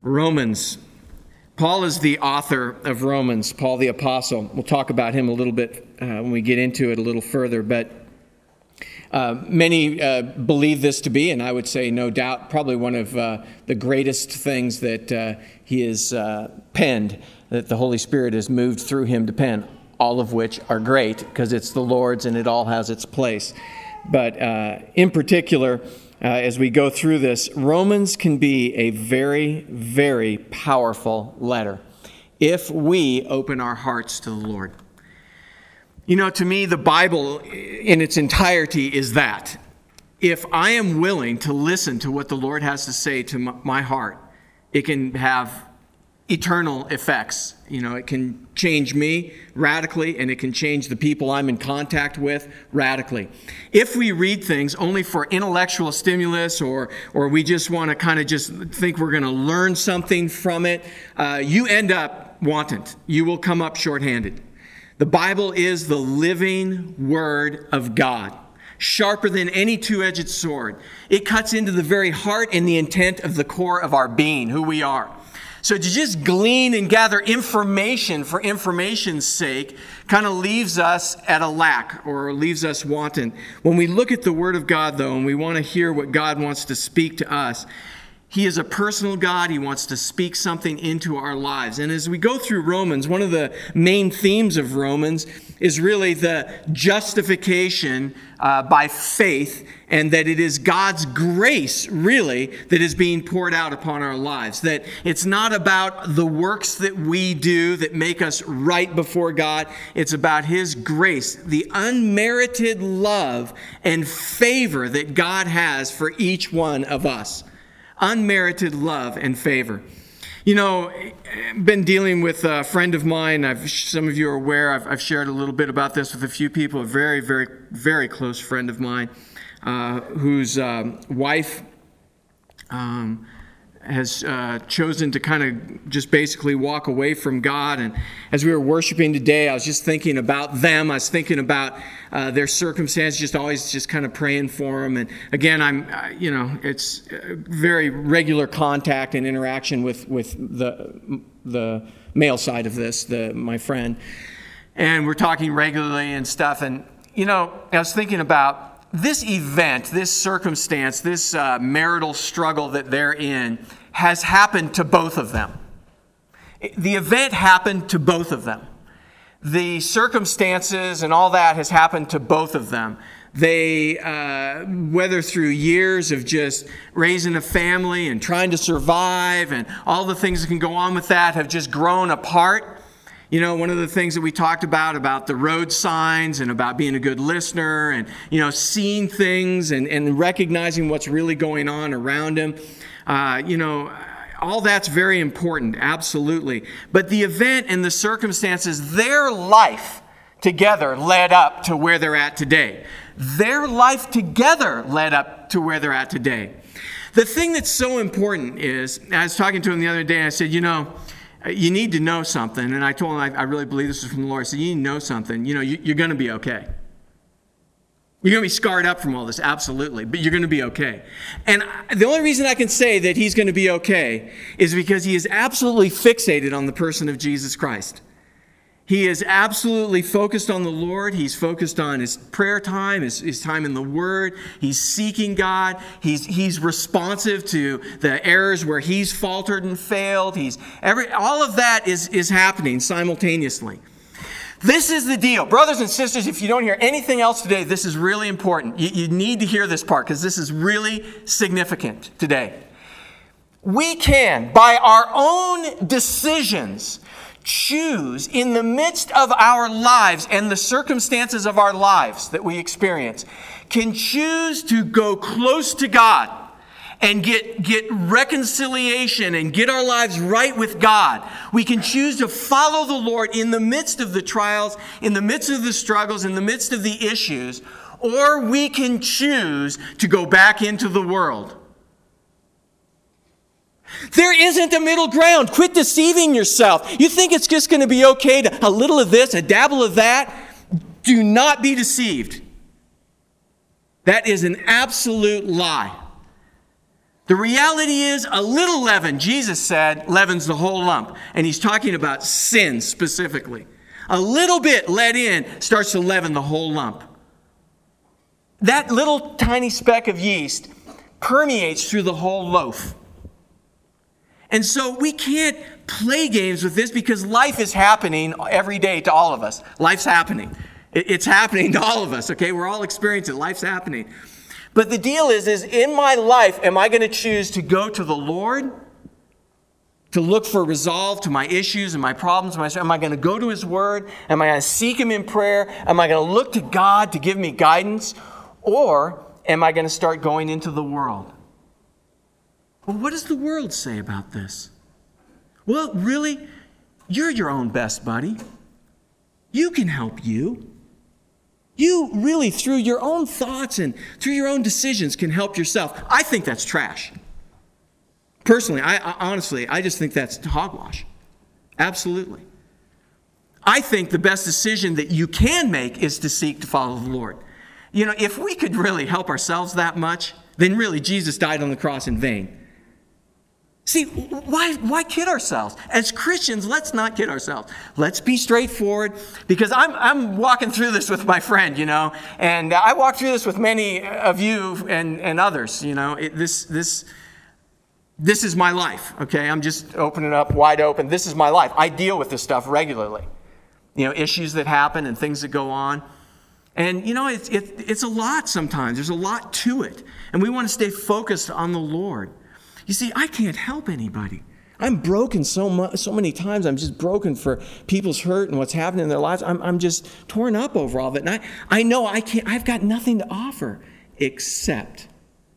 Romans. Paul is the author of Romans, Paul the Apostle. We'll talk about him a little bit when we get into it a little further, but many believe this to be, and I would say no doubt, probably one of the greatest things that he has penned, that the Holy Spirit has moved through him to pen, all of which are great because it's the Lord's and it all has its place. But in particular, as we go through this, Romans can be a very, very powerful letter if we open our hearts to the Lord. You know, to me, the Bible in its entirety is that. If I am willing to listen to what the Lord has to say to my heart, it can have eternal effects. You know, it can change me radically, and it can change the people I'm in contact with radically. If we read things only for intellectual stimulus, or we just want to kind of just think we're going to learn something from it, you end up wanting. You will come up shorthanded. The Bible is the living Word of God, sharper than any two-edged sword. It cuts into the very heart and the intent of the core of our being, who we are. So to just glean and gather information for information's sake kind of leaves us at a lack, or leaves us wanting. When we look at the Word of God, though, and we want to hear what God wants to speak to us, He is a personal God. He wants to speak something into our lives. And as we go through Romans, one of the main themes of Romans is really the justification by faith, and that it is God's grace, really, that is being poured out upon our lives. That it's not about the works that we do that make us right before God. It's about His grace, the unmerited love and favor that God has for each one of us. Unmerited love and favor. You know, I've been dealing with a friend of mine. Some of you are aware, I've shared a little bit about this with a few people. A very, very, very close friend of mine whose wife has chosen to kind of just basically walk away from God. And as we were worshiping today, I was just thinking about them. I was thinking about their circumstance, just always just kind of praying for them. And again, it's very regular contact and interaction with the male side of this, my friend. And we're talking regularly and stuff. And, you know, I was thinking about this event, this circumstance, this marital struggle that they're in has happened to both of them. The event happened to both of them. The circumstances and all that has happened to both of them. They, whether through years of just raising a family and trying to survive and all the things that can go on with that, have just grown apart. You know, one of the things that we talked about the road signs and about being a good listener and, you know, seeing things and recognizing what's really going on around him. All that's very important, absolutely. But the event and the circumstances, their life together led up to where they're at today. Their life together led up to where they're at today. The thing that's so important is, I was talking to him the other day, and I said, you know, you need to know something. And I told him, I really believe this is from the Lord. I said, you need to know something. You know, you're going to be okay. You're going to be scarred up from all this, absolutely. But you're going to be okay. And the only reason I can say that he's going to be okay is because he is absolutely fixated on the person of Jesus Christ. He is absolutely focused on the Lord. He's focused on his prayer time, his time in the Word. He's seeking God. He's responsive to the errors where he's faltered and failed. All of that is happening simultaneously. This is the deal. Brothers and sisters, if you don't hear anything else today, this is really important. You need to hear this part because this is really significant today. We can, by our own decisions, choose in the midst of our lives and the circumstances of our lives that we experience, can choose to go close to God and get reconciliation and get our lives right with God. We can choose to follow the Lord in the midst of the trials, in the midst of the struggles, in the midst of the issues, or we can choose to go back into the world. There isn't a middle ground. Quit deceiving yourself. You think it's just going to be okay to a little of this, a dabble of that? Do not be deceived. That is an absolute lie. The reality is a little leaven, Jesus said, leavens the whole lump. And he's talking about sin specifically. A little bit let in starts to leaven the whole lump. That little tiny speck of yeast permeates through the whole loaf. And so we can't play games with this because life is happening every day to all of us. Life's happening. It's happening to all of us, okay? We're all experiencing it. Life's happening. But the deal is in my life, am I going to choose to go to the Lord to look for resolve to my issues and my problems? Am I going to go to His Word? Am I going to seek Him in prayer? Am I going to look to God to give me guidance? Or am I going to start going into the world? Well, what does the world say about this? Well, really, you're your own best buddy. You can help you. You really, through your own thoughts and through your own decisions, can help yourself. I think that's trash. Personally, honestly, I just think that's hogwash. Absolutely. I think the best decision that you can make is to seek to follow the Lord. You know, if we could really help ourselves that much, then really Jesus died on the cross in vain. See, why kid ourselves? As Christians, let's not kid ourselves. Let's be straightforward, because I'm walking through this with my friend, you know, and I walk through this with many of you and others, you know. This is my life, okay? I'm just opening up wide open. This is my life. I deal with this stuff regularly. You know, issues that happen and things that go on. And, you know, it's a lot sometimes. There's a lot to it. And we want to stay focused on the Lord. You see, I can't help anybody. I'm broken so many times. I'm just broken for people's hurt and what's happening in their lives. I'm just torn up over all of it. And I know I've got nothing to offer except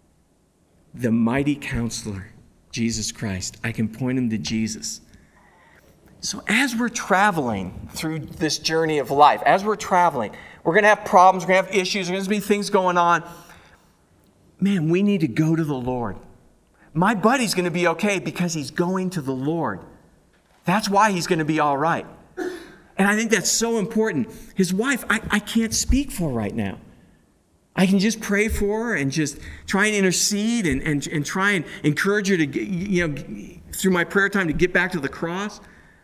the mighty counselor, Jesus Christ. I can point him to Jesus. So as we're traveling through this journey of life, as we're traveling, we're going to have problems, we're going to have issues, there's going to be things going on. Man, we need to go to the Lord. My buddy's going to be okay because he's going to the Lord. That's why he's going to be all right. And I think that's so important. His wife, I can't speak for right now. I can just pray for her and just try and intercede and try and encourage her to, you know, through my prayer time to get back to the cross.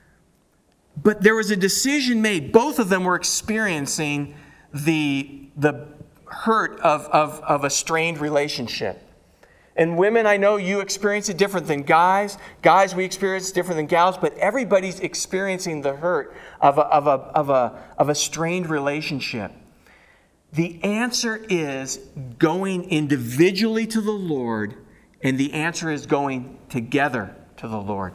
But there was a decision made. Both of them were experiencing the hurt of a strained relationship. And women, I know you experience it different than guys. Guys, we experience it different than gals. But everybody's experiencing the hurt of a strained relationship. The answer is going individually to the Lord, and the answer is going together to the Lord.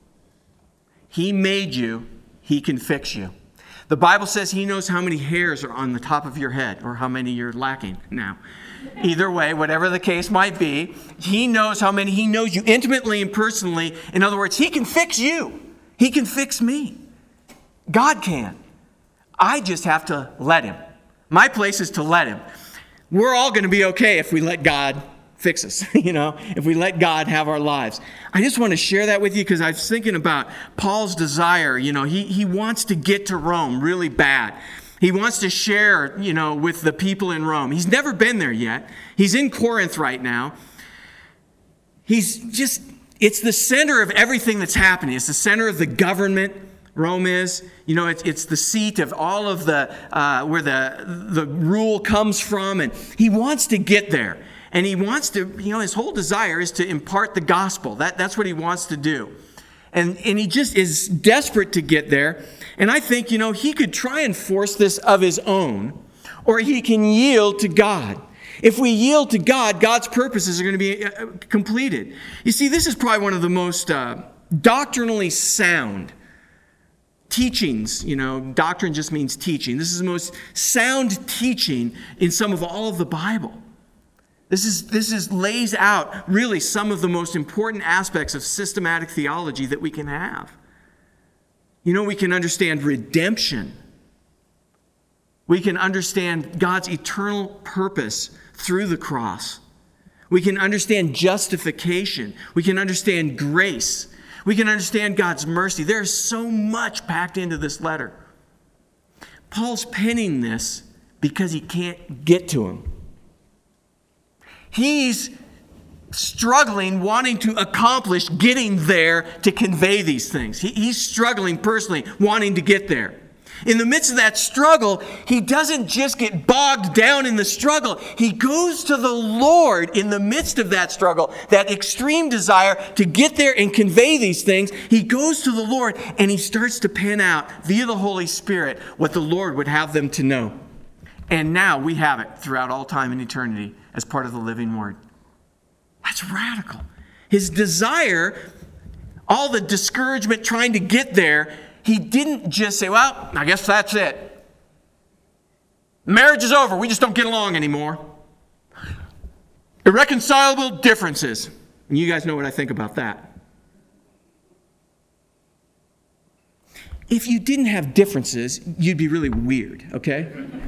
He made you. He can fix you. The Bible says He knows how many hairs are on the top of your head or how many you're lacking now. Either way, whatever the case might be, He knows how many. He knows you intimately and personally. In other words, He can fix you. He can fix me. God can. I just have to let Him. My place is to let Him. We're all going to be okay if we let God fix us, you know, if we let God have our lives. I just want to share that with you because I was thinking about Paul's desire. You know, he wants to get to Rome really bad. He wants to share, you know, with the people in Rome. He's never been there yet. He's in Corinth right now. It's the center of everything that's happening. It's the center of the government. Rome is, you know, it's the seat of all of the, where the rule comes from. And he wants to get there. And he wants to, you know, his whole desire is to impart the gospel. That's what he wants to do. And he just is desperate to get there. And I think, you know, he could try and force this of his own, or he can yield to God. If we yield to God, God's purposes are going to be completed. You see, this is probably one of the most doctrinally sound teachings. You know, doctrine just means teaching. This is the most sound teaching in some of all of the Bible. This lays out really some of the most important aspects of systematic theology that we can have. You know, we can understand redemption. We can understand God's eternal purpose through the cross. We can understand justification. We can understand grace. We can understand God's mercy. There's so much packed into this letter. Paul's penning this because he can't get to him. He's struggling, wanting to accomplish getting there to convey these things. He's struggling personally, wanting to get there. In the midst of that struggle, he doesn't just get bogged down in the struggle. He goes to the Lord in the midst of that struggle, that extreme desire to get there and convey these things. He goes to the Lord and he starts to pen out via the Holy Spirit what the Lord would have them to know. And now we have it throughout all time and eternity as part of the living Word. That's radical. His desire, all the discouragement trying to get there, he didn't just say, well, I guess that's it. Marriage is over. We just don't get along anymore. Irreconcilable differences. And you guys know what I think about that. If you didn't have differences, you'd be really weird, okay?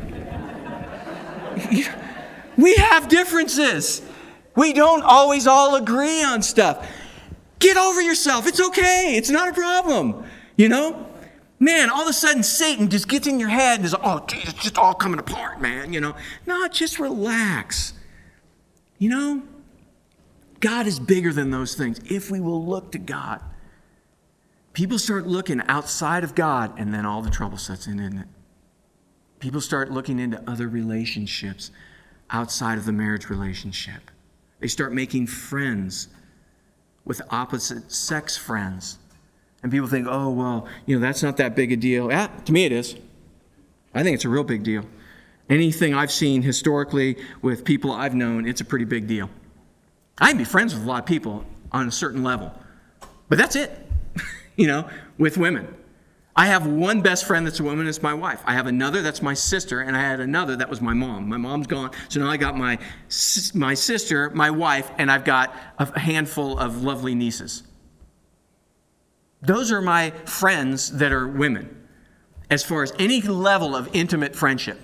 We have differences. We don't always all agree on stuff. Get over yourself. It's okay. It's not a problem. You know? Man, all of a sudden Satan just gets in your head and is, oh, geez, it's just all coming apart, man. You know? No, just relax. You know? God is bigger than those things if we will look to God. People start looking outside of God and then all the trouble sets in, isn't it? People start looking into other relationships outside of the marriage relationship. They start making friends with opposite sex friends. And people think, oh, well, you know, that's not that big a deal. Yeah, to me it is. I think it's a real big deal. Anything I've seen historically with people I've known, it's a pretty big deal. I can be friends with a lot of people on a certain level. But that's it, you know, with women. I have one best friend that's a woman, it's my wife. I have another that's my sister, and I had another that was my mom. My mom's gone, so now I got my sister, my wife, and I've got a handful of lovely nieces. Those are my friends that are women, as far as any level of intimate friendship.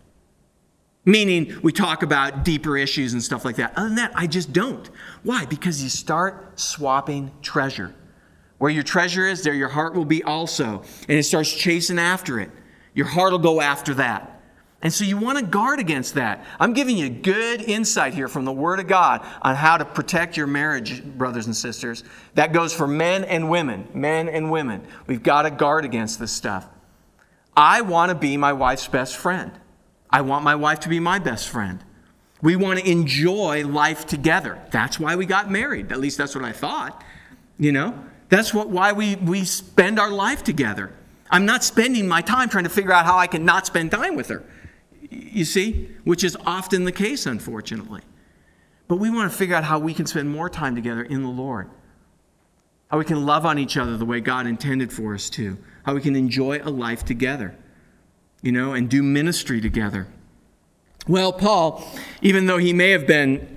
Meaning we talk about deeper issues and stuff like that. Other than that, I just don't. Why? Because you start swapping treasure. Where your treasure is, there your heart will be also. And it starts chasing after it. Your heart will go after that. And so you want to guard against that. I'm giving you good insight here from the Word of God on how to protect your marriage, brothers and sisters. That goes for men and women. Men and women. We've got to guard against this stuff. I want to be my wife's best friend. I want my wife to be my best friend. We want to enjoy life together. That's why we got married. At least that's what I thought. You know? That's why we spend our life together. I'm not spending my time trying to figure out how I can not spend time with her. You see? Which is often the case, unfortunately. But we want to figure out how we can spend more time together in the Lord. How we can love on each other the way God intended for us to. How we can enjoy a life together. You know, and do ministry together. Well, Paul, even though he may have been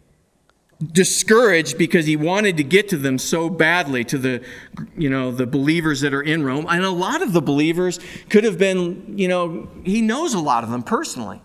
discouraged because he wanted to get to them so badly, to the believers that are in Rome. And a lot of the believers could have been, he knows a lot of them personally.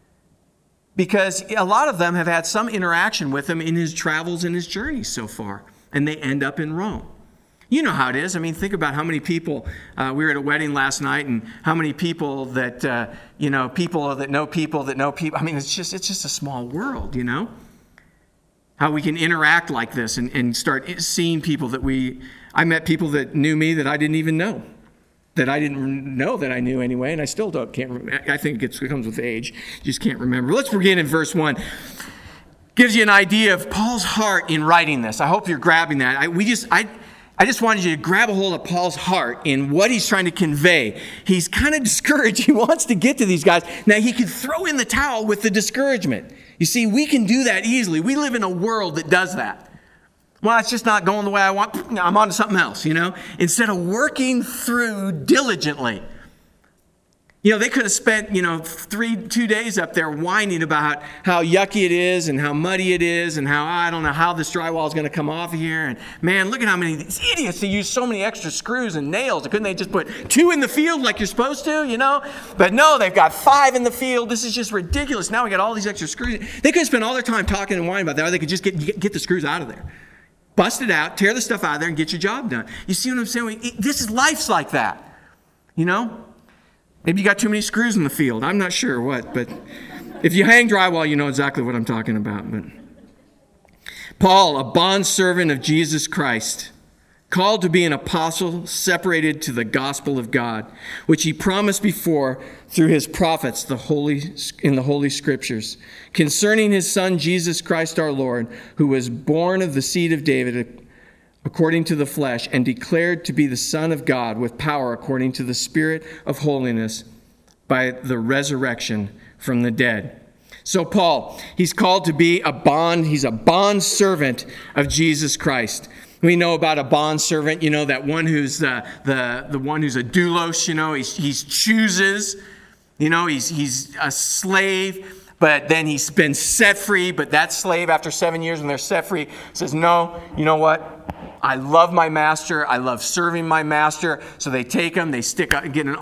Because a lot of them have had some interaction with him in his travels and his journeys so far. And they end up in Rome. You know how it is. I mean, think about how many people, we were at a wedding last night, and how many people that, people that know people that know people. I mean, it's just a small world, you know. How we can interact like this and start seeing people that I met people that knew me that I didn't even know. That I didn't know that I knew anyway, and I still can't remember. I think it comes with age. You just can't remember. Let's begin in verse 1. Gives you an idea of Paul's heart in writing this. I hope you're grabbing that. I just wanted you to grab a hold of Paul's heart in what he's trying to convey. He's kind of discouraged. He wants to get to these guys. Now, he could throw in the towel with the discouragement. You see, we can do that easily. We live in a world that does that. Well, it's just not going the way I want. I'm on to something else, Instead of working through diligently. They could have spent, 2 days up there whining about how yucky it is and how muddy it is and how, I don't know how this drywall is going to come off here. And man, look at how many these idiots, they use so many extra screws and nails. Couldn't they just put 2 in the field like you're supposed to, But no, they've got 5 in the field. This is just ridiculous. Now we got all these extra screws. They could spend all their time talking and whining about that, or they could just get the screws out of there. Bust it out, tear the stuff out of there, and get your job done. You see what I'm saying? Life's like that, Maybe you got too many screws in the field. I'm not sure what, but if you hang drywall, you know exactly what I'm talking about. Paul, a bondservant of Jesus Christ, called to be an apostle, separated to the gospel of God, which he promised before through his prophets in the Holy Scriptures, concerning his Son, Jesus Christ our Lord, who was born of the seed of David according to the flesh, and declared to be the Son of God with power according to the Spirit of holiness by the resurrection from the dead. So Paul, he's called to be he's a bond servant of Jesus Christ. We know about a bond servant, that one who's the one who's a doulos, he's chooses, he's a slave, but then he's been set free. But that slave, after 7 years when they're set free, says, no, you know what? I love my master. I love serving my master. So they take him, they stick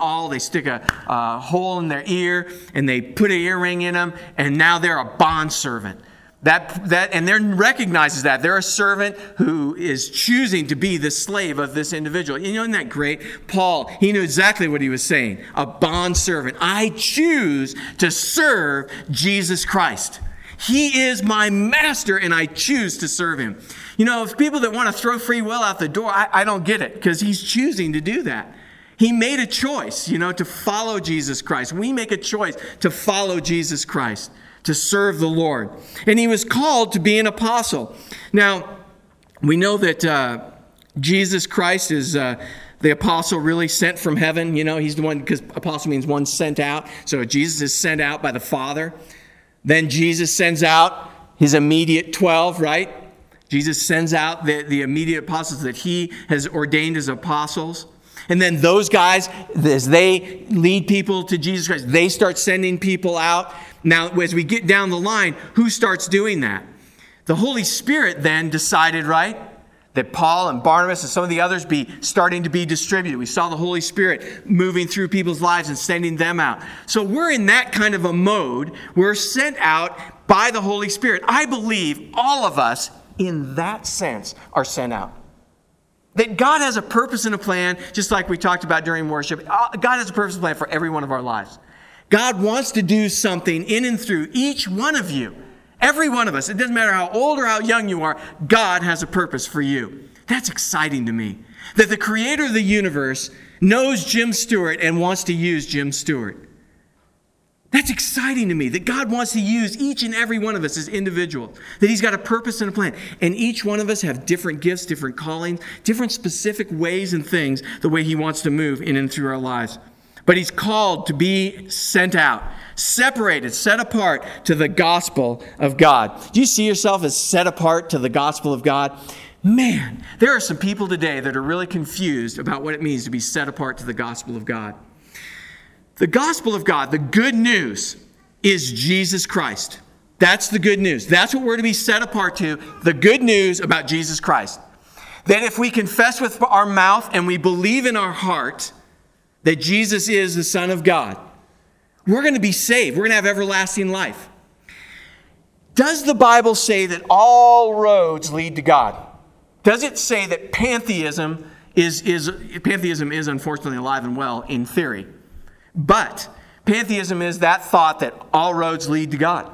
a hole in their ear, and they put an earring in him, and now they're a bond servant. And then recognizes that they're a servant who is choosing to be the slave of this individual. Isn't that great? Paul, he knew exactly what he was saying. A bond servant. I choose to serve Jesus Christ. He is my master, and I choose to serve him. If people that want to throw free will out the door, I don't get it, because he's choosing to do that. He made a choice, to follow Jesus Christ. We make a choice to follow Jesus Christ, to serve the Lord. And he was called to be an apostle. Now, we know that Jesus Christ is the apostle really sent from heaven. He's the one, because apostle means one sent out. So Jesus is sent out by the Father. Then Jesus sends out his immediate 12, right? Jesus sends out the immediate apostles that he has ordained as apostles. And then those guys, as they lead people to Jesus Christ, they start sending people out. Now, as we get down the line, who starts doing that? The Holy Spirit then decided, right, that Paul and Barnabas and some of the others be starting to be distributed. We saw the Holy Spirit moving through people's lives and sending them out. So we're in that kind of a mode. We're sent out by the Holy Spirit. I believe all of us, in that sense, are sent out. That God has a purpose and a plan, just like we talked about during worship. God has a purpose and plan for every one of our lives. God wants to do something in and through each one of you. Every one of us. It doesn't matter how old or how young you are. God has a purpose for you. That's exciting to me. That the creator of the universe knows Jim Stewart and wants to use Jim Stewart. That's exciting to me, that God wants to use each and every one of us as individuals, that he's got a purpose and a plan. And each one of us have different gifts, different callings, different specific ways and things, the way he wants to move in and through our lives. But he's called to be sent out, separated, set apart to the gospel of God. Do you see yourself as set apart to the gospel of God? Man, there are some people today that are really confused about what it means to be set apart to the gospel of God. The gospel of God, the good news, is Jesus Christ. That's the good news. That's what we're to be set apart to, the good news about Jesus Christ. That if we confess with our mouth and we believe in our heart that Jesus is the Son of God, we're going to be saved. We're going to have everlasting life. Does the Bible say that all roads lead to God? Does it say that pantheism is unfortunately alive and well in theory? But pantheism is that thought that all roads lead to God.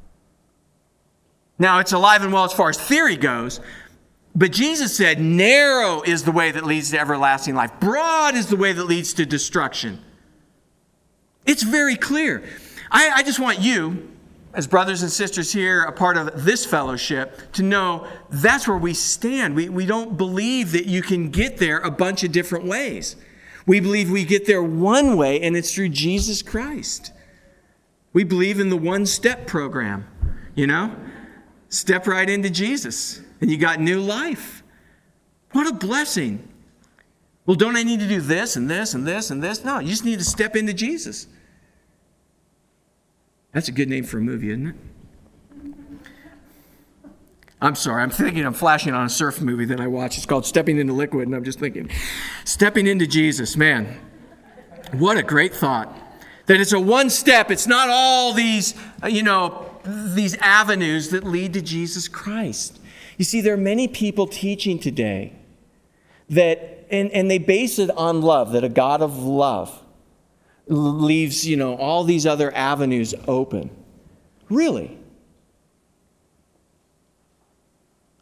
Now, it's alive and well as far as theory goes, but Jesus said, narrow is the way that leads to everlasting life. Broad is the way that leads to destruction. It's very clear. I just want you, as brothers and sisters here, a part of this fellowship, to know that's where we stand. We don't believe that you can get there a bunch of different ways. We believe we get there one way, and it's through Jesus Christ. We believe in the one-step program, Step right into Jesus, and you got new life. What a blessing. Well, don't I need to do this and this and this and this? No, you just need to step into Jesus. That's a good name for a movie, isn't it? I'm sorry, I'm flashing on a surf movie that I watched. It's called Stepping into Liquid, and I'm just thinking, stepping into Jesus, man. What a great thought. That it's a one step. It's not all these, these avenues that lead to Jesus Christ. You see, there are many people teaching today that, and they base it on love, that a God of love leaves, all these other avenues open. Really?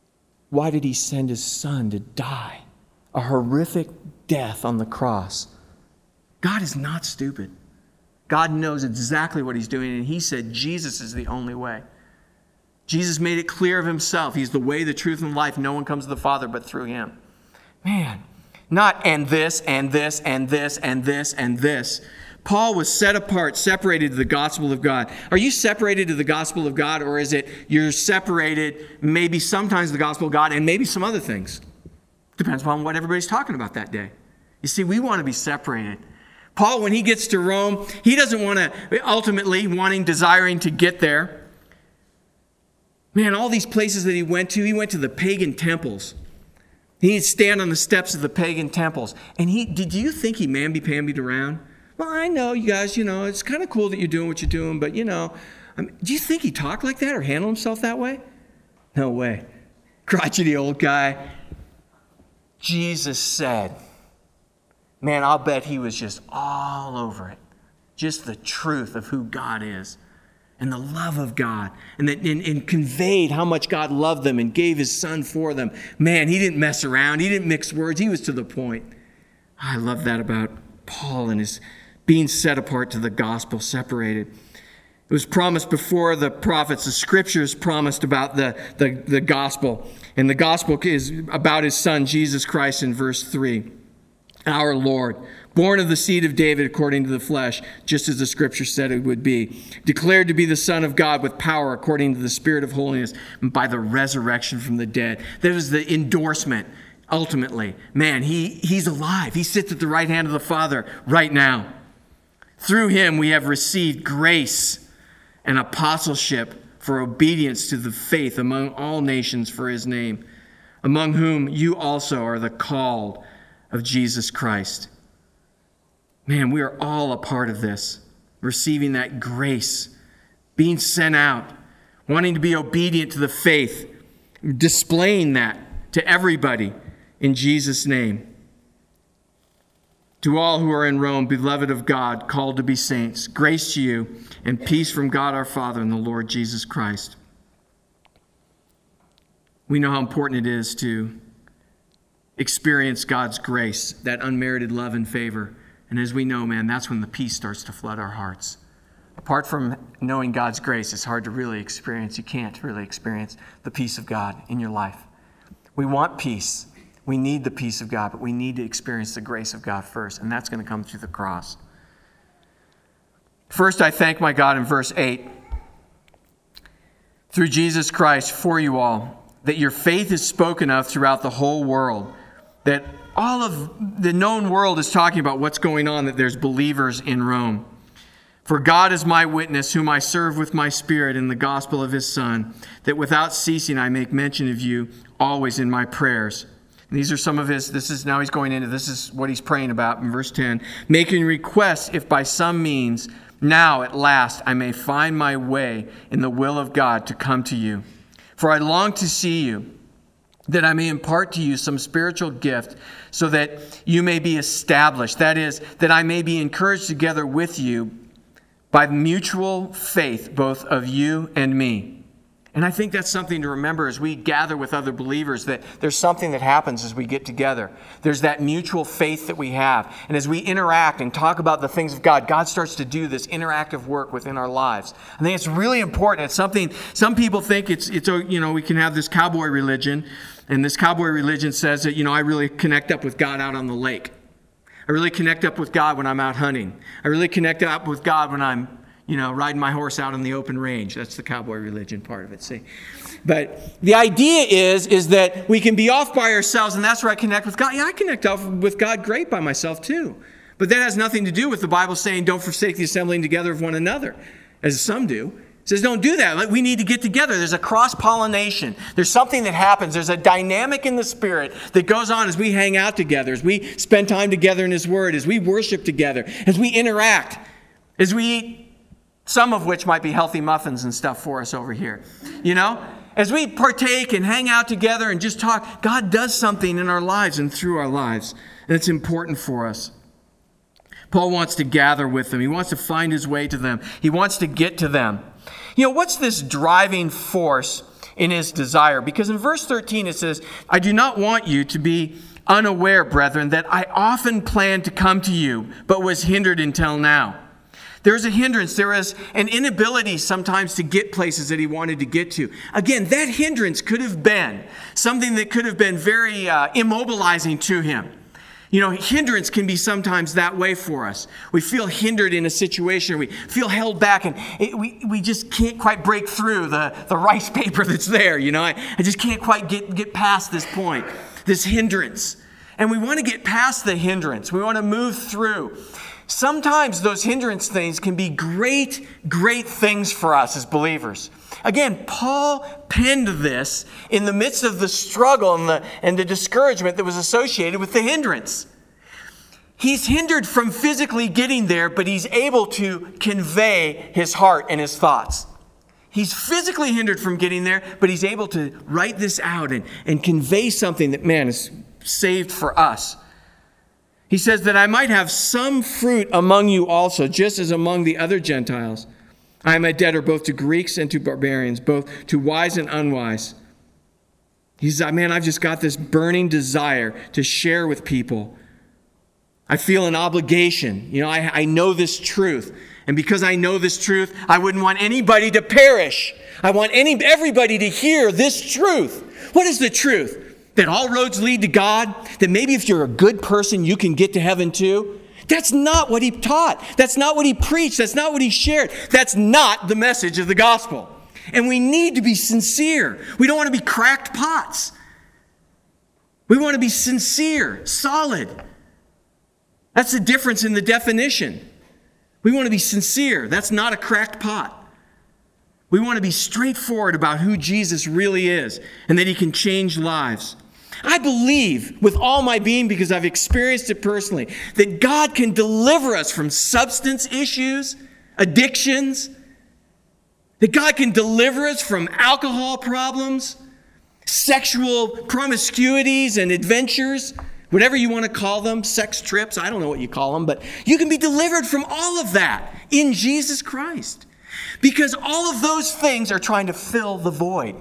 Why did he send his son to die a horrific death on the cross? God is not stupid. God knows exactly what he's doing, and he said Jesus is the only way. Jesus made it clear of himself. He's the way, the truth, and life. No one comes to the Father but through him. Man, not and this, and this, and this, and this, and this. Paul was set apart, separated to the gospel of God. Are you separated to the gospel of God, or is it you're separated maybe sometimes the gospel of God and maybe some other things? Depends upon what everybody's talking about that day. You see, we want to be separated. Paul, when he gets to Rome, he doesn't want to, ultimately desiring to get there. Man, all these places that he went to the pagan temples. He'd stand on the steps of the pagan temples. And did you think he mamby-pambied around? Well, I know, you guys, it's kind of cool that you're doing what you're doing, but, do you think he talked like that or handled himself that way? No way. Crotchety old guy. Jesus said, man, I'll bet he was just all over it. Just the truth of who God is and the love of God, and conveyed how much God loved them and gave his son for them. Man, he didn't mess around. He didn't mix words. He was to the point. I love that about Paul and his being set apart to the gospel, separated. It was promised before the prophets. The scriptures promised about the gospel. And the gospel is about his son, Jesus Christ, in verse 3. Our Lord, born of the seed of David according to the flesh, just as the scripture said it would be, declared to be the Son of God with power according to the Spirit of holiness, and by the resurrection from the dead. That was the endorsement, ultimately. Man, he's alive. He sits at the right hand of the Father right now. Through him we have received grace and apostleship for obedience to the faith among all nations for his name, among whom you also are the called of Jesus Christ. Man, we are all a part of this, receiving that grace, being sent out, wanting to be obedient to the faith, displaying that to everybody in Jesus' name. To all who are in Rome, beloved of God, called to be saints, grace to you and peace from God our Father and the Lord Jesus Christ. We know how important it is to experience God's grace, that unmerited love and favor. And as we know, man, that's when the peace starts to flood our hearts. Apart from knowing God's grace, it's hard to really experience. You can't really experience the peace of God in your life. We want peace. We need the peace of God, but we need to experience the grace of God first, and that's going to come through the cross. First, I thank my God in verse 8, through Jesus Christ for you all, that your faith is spoken of throughout the whole world, that all of the known world is talking about what's going on, that there's believers in Rome. For God is my witness, whom I serve with my spirit in the gospel of his Son, that without ceasing I make mention of you always in my prayers. And these are some of his, this is what he's praying about in verse 10. Making requests if by some means, now at last I may find my way in the will of God to come to you. For I long to see you, that I may impart to you some spiritual gift so that you may be established. That is, that I may be encouraged together with you by mutual faith, both of you and me. And I think that's something to remember as we gather with other believers, that there's something that happens as we get together. There's that mutual faith that we have. And as we interact and talk about the things of God, God starts to do this interactive work within our lives. I think it's really important. It's something, some people think it's we can have this cowboy religion. And this cowboy religion says that, I really connect up with God out on the lake. I really connect up with God when I'm out hunting. I really connect up with God when I'm riding my horse out on the open range. That's the cowboy religion part of it, see. But the idea is that we can be off by ourselves, and that's where I connect with God. Yeah, I connect off with God great by myself too. But that has nothing to do with the Bible saying don't forsake the assembling together of one another, as some do. It says don't do that. We need to get together. There's a cross-pollination. There's something that happens. There's a dynamic in the Spirit that goes on as we hang out together, as we spend time together in his Word, as we worship together, as we interact, as we eat, some of which might be healthy muffins and stuff for us over here. As we partake and hang out together and just talk, God does something in our lives and through our lives. And it's important for us. Paul wants to gather with them. He wants to find his way to them. He wants to get to them. What's this driving force in his desire. Because in verse 13 it says, I do not want you to be unaware, brethren, that I often planned to come to you, but was hindered until now. There is a hindrance. There is an inability sometimes to get places that he wanted to get to. Again, that hindrance could have been something that could have been very immobilizing to him. You know, hindrance can be sometimes that way for us. We feel hindered in a situation, or we feel held back, and we just can't quite break through the rice paper that's there. You know, I just can't quite get past this point, this hindrance. And we want to get past the hindrance. We want to move through. Sometimes those hindrance things can be great, great things for us as believers. Again, Paul penned this in the midst of the struggle and the discouragement that was associated with the hindrance. He's hindered from physically getting there, but he's able to convey his heart and his thoughts. He's physically hindered from getting there, but he's able to write this out and convey something that, man, is saved for us. He says that I might have some fruit among you also, just as among the other Gentiles. I am a debtor both to Greeks and to barbarians, both to wise and unwise. He says, man, I've just got this burning desire to share with people. I feel an obligation. You know, I know this truth. And because I know this truth, I wouldn't want anybody to perish. I want everybody to hear this truth. What is the truth? That all roads lead to God? That maybe if you're a good person, you can get to heaven too? That's not what he taught. That's not what he preached. That's not what he shared. That's not the message of the gospel. And we need to be sincere. We don't want to be cracked pots. We want to be sincere, solid. That's the difference in the definition. We want to be sincere. That's not a cracked pot. We want to be straightforward about who Jesus really is and that he can change lives. I believe with all my being, because I've experienced it personally, that God can deliver us from substance issues, addictions, that God can deliver us from alcohol problems, sexual promiscuities and adventures, whatever you want to call them, sex trips, I don't know what you call them, but you can be delivered from all of that in Jesus Christ. Because all of those things are trying to fill the void.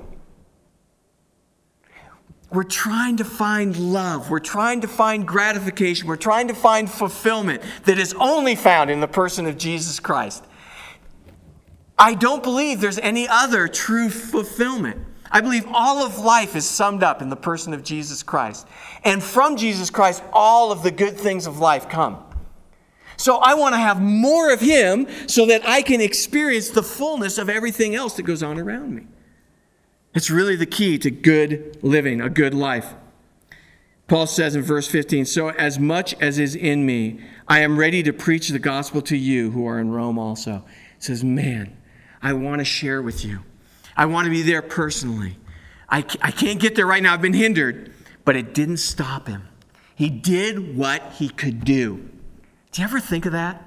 We're trying to find love. We're trying to find gratification. We're trying to find fulfillment that is only found in the person of Jesus Christ. I don't believe there's any other true fulfillment. I believe all of life is summed up in the person of Jesus Christ. And from Jesus Christ, all of the good things of life come. So I want to have more of him so that I can experience the fullness of everything else that goes on around me. It's really the key to good living, a good life. Paul says in verse 15, so as much as is in me, I am ready to preach the gospel to you who are in Rome also. He says, man, I want to share with you. I want to be there personally. I can't get there right now. I've been hindered, but it didn't stop him. He did what he could do. Do you ever think of that?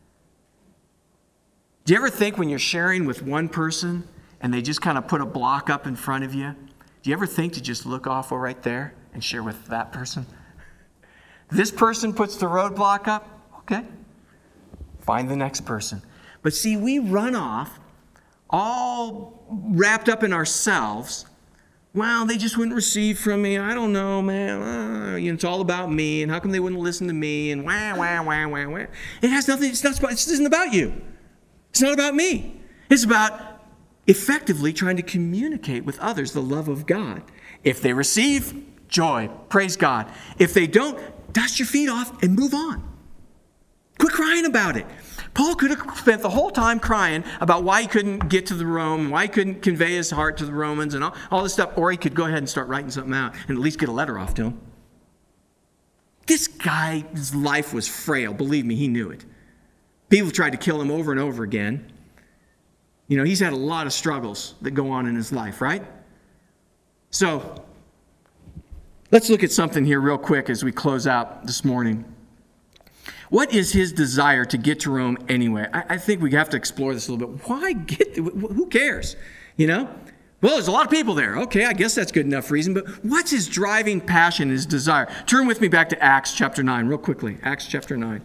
Do you ever think when you're sharing with one person and they just kind of put a block up in front of you, do you ever think to just look off right there and share with that person? This person puts the roadblock up. Okay. Find the next person. But see, we run off all wrapped up in ourselves. Well, they just wouldn't receive from me. I don't know, man. It's all about me. And how come they wouldn't listen to me? And wah, wah, wah, wah, wah. It has nothing. It isn't about you. It's not about me. It's about effectively trying to communicate with others the love of God. If they receive, joy. Praise God. If they don't, dust your feet off and move on. Quit crying about it. Paul could have spent the whole time crying about why he couldn't get to the Rome, why he couldn't convey his heart to the Romans and all this stuff, or he could go ahead and start writing something out and at least get a letter off to him. This guy's life was frail. Believe me, he knew it. People tried to kill him over and over again. You know, he's had a lot of struggles that go on in his life, right? So, let's look at something here real quick as we close out this morning. What is his desire to get to Rome anyway? I think we have to explore this a little bit. Why get there? Who cares? You know? Well, there's a lot of people there. Okay, I guess that's good enough reason. But what's his driving passion, his desire? Turn with me back to Acts chapter 9 real quickly. Acts chapter 9.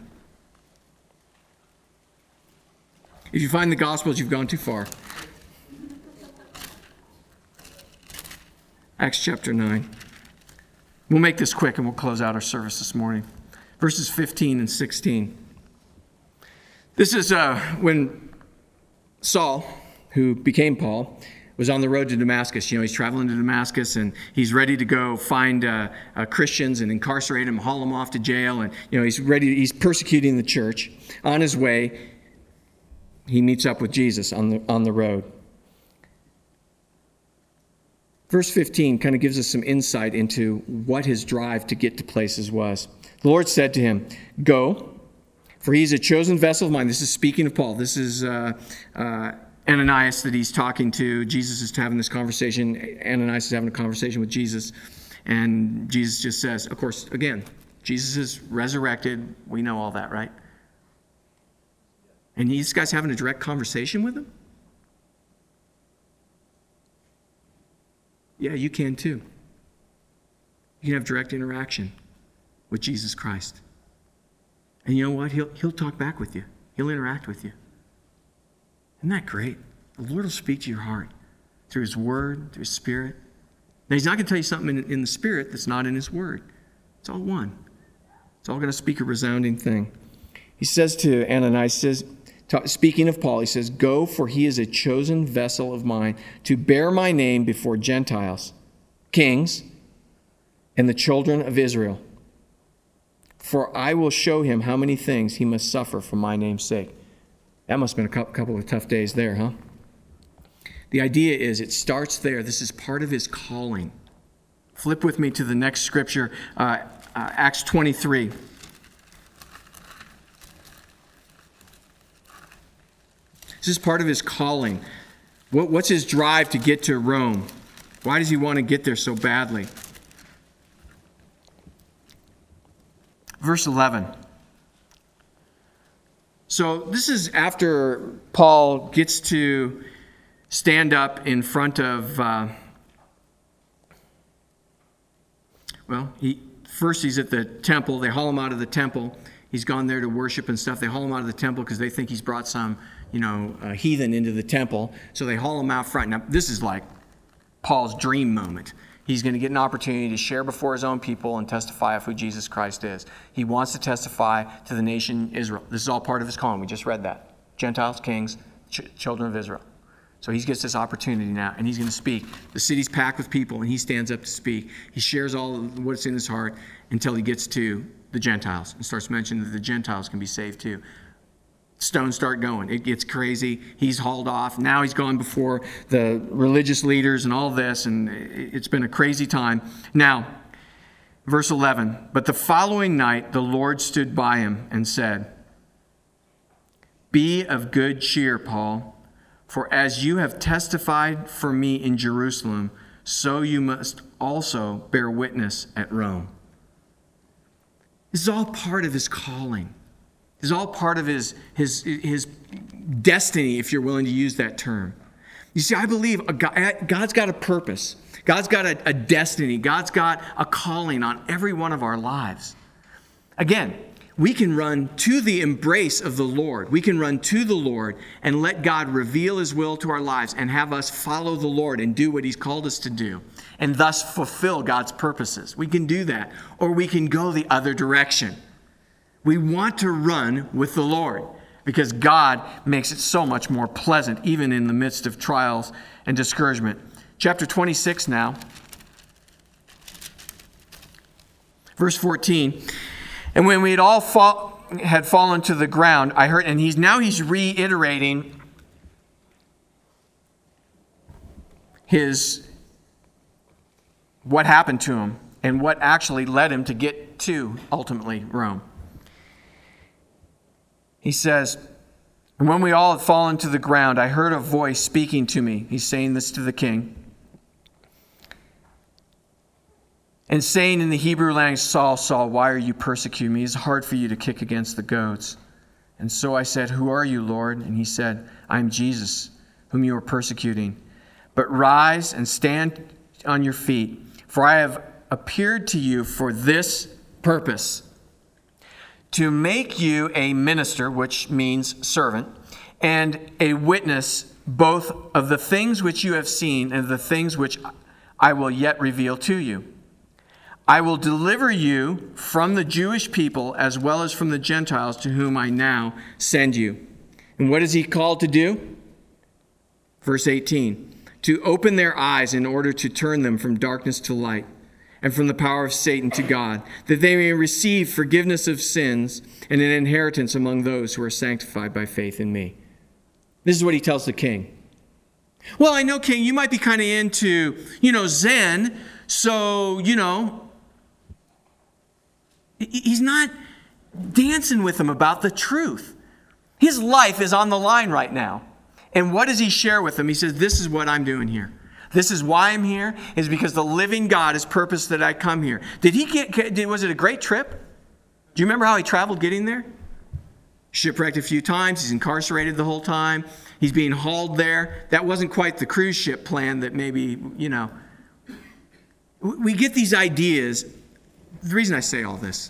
If you find the Gospels, you've gone too far. Acts chapter 9. We'll make this quick and we'll close out our service this morning. Verses 15 and 16. This is when Saul, who became Paul, was on the road to Damascus. He's traveling to Damascus, and he's ready to go find Christians and incarcerate them, haul them off to jail, and he's persecuting the church. On his way, he meets up with Jesus on the road. Verse 15 kind of gives us some insight into what his drive to get to places was. The Lord said to him, "Go, for he is a chosen vessel of mine." This is speaking of Paul. This is Ananias that he's talking to. Jesus is having this conversation. Ananias is having a conversation with Jesus. And Jesus just says, of course, again, Jesus is resurrected. We know all that, right? And these guys having a direct conversation with him? Yeah, you can too. You can have direct interaction with Jesus Christ. And you know what? He'll talk back with you. He'll interact with you. Isn't that great? The Lord will speak to your heart through His Word, through His Spirit. Now, He's not going to tell you something in the Spirit that's not in His Word. It's all one. It's all going to speak a resounding thing. He says to Ananias, speaking of Paul, he says, "Go, for he is a chosen vessel of mine to bear my name before Gentiles, kings, and the children of Israel. For I will show him how many things he must suffer for my name's sake." That must have been a couple of tough days there, huh? The idea is it starts there. This is part of his calling. Flip with me to the next scripture, Acts 23. This is part of his calling. What's his drive to get to Rome? Why does he want to get there so badly? Verse 11. So this is after Paul gets to stand up in front of, he's at the temple. They haul him out of the temple. He's gone there to worship and stuff. They haul him out of the temple because they think he's brought some, heathen into the temple. So they haul him out front. Now, this is like Paul's dream moment. He's going to get an opportunity to share before his own people and testify of who Jesus Christ is. He wants to testify to the nation Israel. This is all part of his calling. We just read that. Gentiles, kings, children of Israel. So he gets this opportunity now, and he's going to speak. The city's packed with people, and he stands up to speak. He shares all of what's in his heart until he gets to the Gentiles and starts mentioning that the Gentiles can be saved too. Stones start going. It gets crazy. He's hauled off. Now he's gone before the religious leaders and all this, and it's been a crazy time. Now, verse 11, "But the following night the Lord stood by him and said, 'Be of good cheer, Paul, for as you have testified for me in Jerusalem, so you must also bear witness at Rome.'" This is all part of his calling. This is all part of his destiny, if you're willing to use that term. You see, I believe God's got a purpose. God's got a destiny. God's got a calling on every one of our lives. Again, we can run to the embrace of the Lord. We can run to the Lord and let God reveal His will to our lives and have us follow the Lord and do what He's called us to do and thus fulfill God's purposes. We can do that, or we can go the other direction. We want to run with the Lord because God makes it so much more pleasant, even in the midst of trials and discouragement. Chapter 26 now, verse 14. "And when we had all had fallen to the ground, I heard," and he's reiterating what happened to him and what actually led him to get to, ultimately, Rome. He says, "And when we all had fallen to the ground, I heard a voice speaking to me." He's saying this to the king. "And saying in the Hebrew language, 'Saul, Saul, why are you persecuting me? It's hard for you to kick against the goads.' And so I said, 'Who are you, Lord?' And he said, 'I am Jesus, whom you are persecuting. But rise and stand on your feet, for I have appeared to you for this purpose, to make you a minister,'" which means servant, "'and a witness both of the things which you have seen and the things which I will yet reveal to you. I will deliver you from the Jewish people as well as from the Gentiles to whom I now send you. And what is he called to do? Verse 18, to open their eyes in order to turn them from darkness to light and from the power of Satan to God, that they may receive forgiveness of sins and an inheritance among those who are sanctified by faith in me. This is what he tells the king. Well, I know, king, you might be kind of into, Zen, so, he's not dancing with them about the truth. His life is on the line right now. And what does he share with them? He says, this is what I'm doing here. This is why I'm here, is because the living God has purposed that I come here. Was it a great trip? Do you remember how he traveled getting there? Shipwrecked a few times. He's incarcerated the whole time. He's being hauled there. That wasn't quite the cruise ship plan that maybe, We get these ideas. The reason I say all this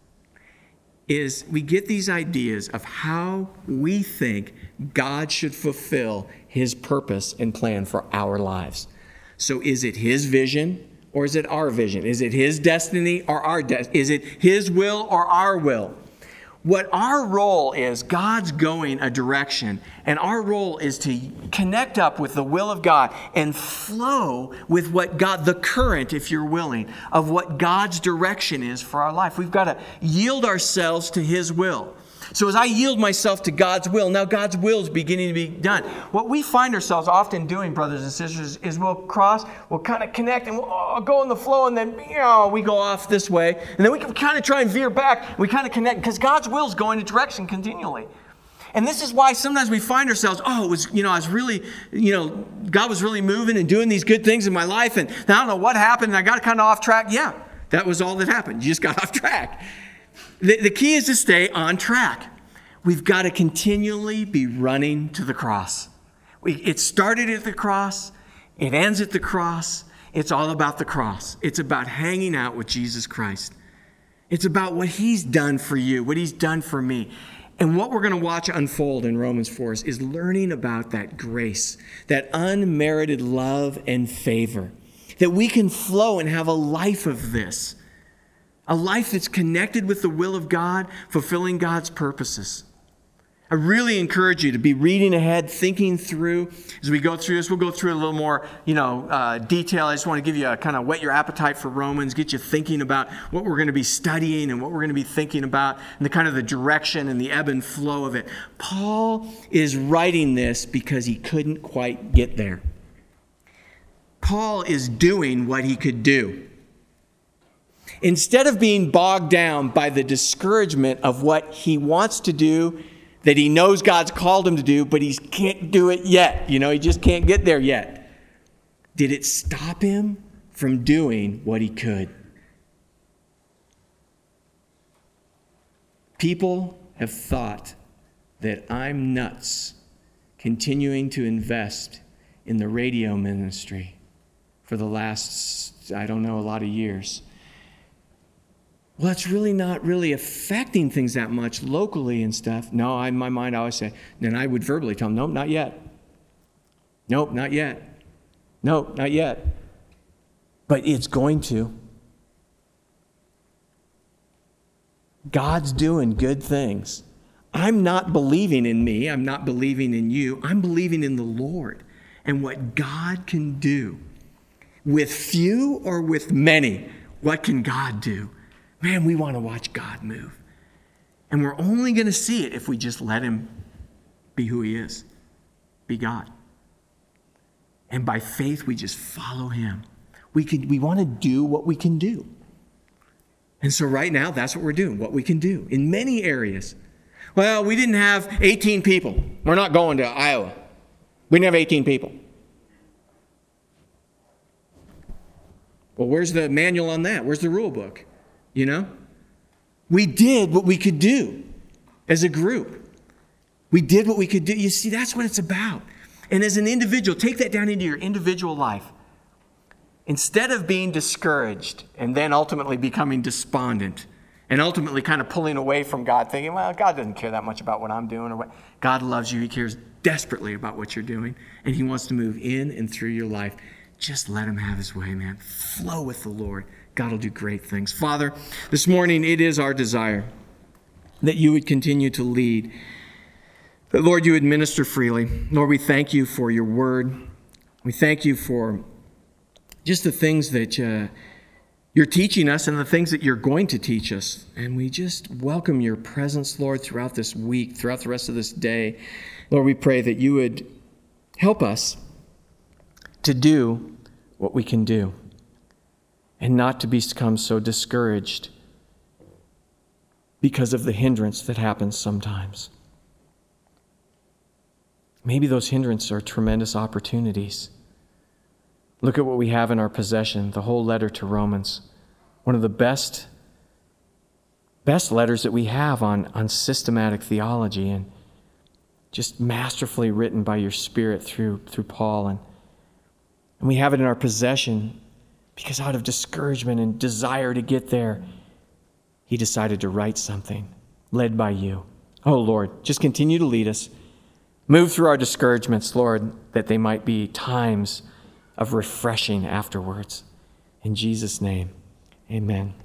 is we get these ideas of how we think God should fulfill his purpose and plan for our lives. So is it his vision or is it our vision? Is it his destiny or our destiny? Is it his will or our will? What our role is, God's going a direction, and our role is to connect up with the will of God and flow with what God, the current, if you're willing, of what God's direction is for our life. We've got to yield ourselves to his will. So as I yield myself to God's will, now God's will is beginning to be done. What we find ourselves often doing, brothers and sisters, is we'll kind of connect, and we'll go in the flow, and then we go off this way. And then we can kind of try and veer back. We kind of connect, because God's will is going a direction continually. And this is why sometimes we find ourselves, I was really, God was really moving and doing these good things in my life, and I don't know what happened, and I got kind of off track. Yeah, that was all that happened. You just got off track. The key is to stay on track. We've got to continually be running to the cross. It started at the cross. It ends at the cross. It's all about the cross. It's about hanging out with Jesus Christ. It's about what he's done for you, what he's done for me. And what we're going to watch unfold in Romans 4 is learning about that grace, that unmerited love and favor, that we can flow and have a life of this. A life that's connected with the will of God, fulfilling God's purposes. I really encourage you to be reading ahead, thinking through. As we go through this, we'll go through a little more, detail. I just want to give you a kind of whet your appetite for Romans, get you thinking about what we're going to be studying and what we're going to be thinking about, and the kind of the direction and the ebb and flow of it. Paul is writing this because he couldn't quite get there. Paul is doing what he could do. Instead of being bogged down by the discouragement of what he wants to do, that he knows God's called him to do, but he can't do it yet. He just can't get there yet. Did it stop him from doing what he could? People have thought that I'm nuts continuing to invest in the radio ministry for the last, a lot of years. Well, it's really not really affecting things that much locally and stuff. No, in my mind, I always say, then I would verbally tell them, nope, not yet. Nope, not yet. Nope, not yet. But it's going to. God's doing good things. I'm not believing in me. I'm not believing in you. I'm believing in the Lord and what God can do. With few or with many, what can God do? Man, we want to watch God move. And we're only going to see it if we just let him be who he is, be God. And by faith, we just follow him. We want to do what we can do. And so right now, that's what we're doing, what we can do in many areas. Well, we didn't have 18 people. We're not going to Iowa. We didn't have 18 people. Well, where's the manual on that? Where's the rule book? We did what we could do as a group. We did what we could do. You see, that's what it's about. And as an individual, take that down into your individual life. Instead of being discouraged and then ultimately becoming despondent and ultimately kind of pulling away from God, thinking, well, God doesn't care that much about what I'm doing. Or what. God loves you. He cares desperately about what you're doing. And he wants to move in and through your life. just let him have his way, man. Flow with the Lord. God will do great things. Father, this morning it is our desire that you would continue to lead. That, Lord, you would minister freely. Lord, we thank you for your word. We thank you for just the things that you're teaching us and the things that you're going to teach us. And we just welcome your presence, Lord, throughout this week, throughout the rest of this day. Lord, we pray that you would help us to do what we can do and not to become so discouraged because of the hindrance that happens sometimes. Maybe those hindrances are tremendous opportunities. Look at what we have in our possession, the whole letter to Romans. One of the best letters that we have on systematic theology, and just masterfully written by your Spirit through Paul. And we have it in our possession because out of discouragement and desire to get there, he decided to write something led by you. Oh, Lord, just continue to lead us. Move through our discouragements, Lord, that they might be times of refreshing afterwards. In Jesus' name, amen.